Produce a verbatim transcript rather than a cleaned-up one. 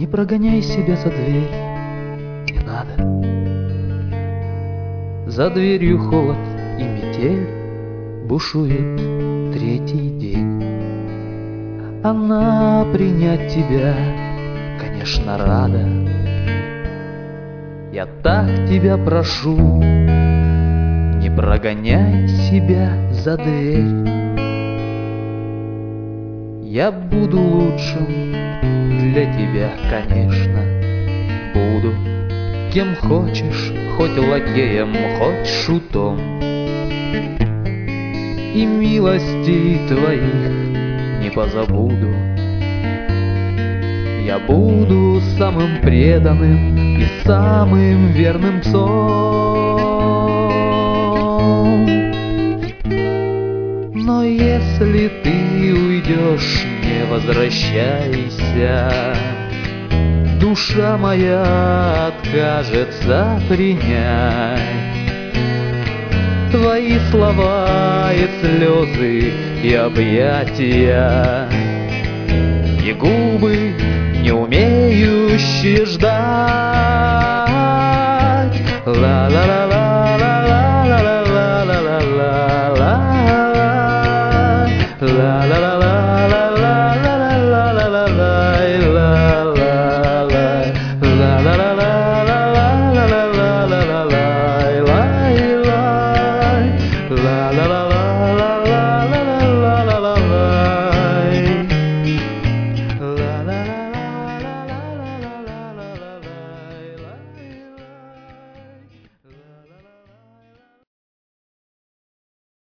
Не прогоняй себя за дверь, не надо. За дверью холод и метель бушует третий день. Она принять тебя, конечно, рада. Я так тебя прошу, не прогоняй себя за дверь. Я буду лучшим для тебя, конечно, буду кем хочешь, хоть лакеем, хоть шутом. И милостей твоих не позабуду. Я буду самым преданным и самым верным псом. Но если ты уйдешь, не возвращайся. Душа моя откажется принять твои слова и слезы, и объятия, и губы, не умеющие ждать. Ла-ла-ла-ла-ла-ла-ла-ла-ла-ла-ла-ла-ла-ла-ла.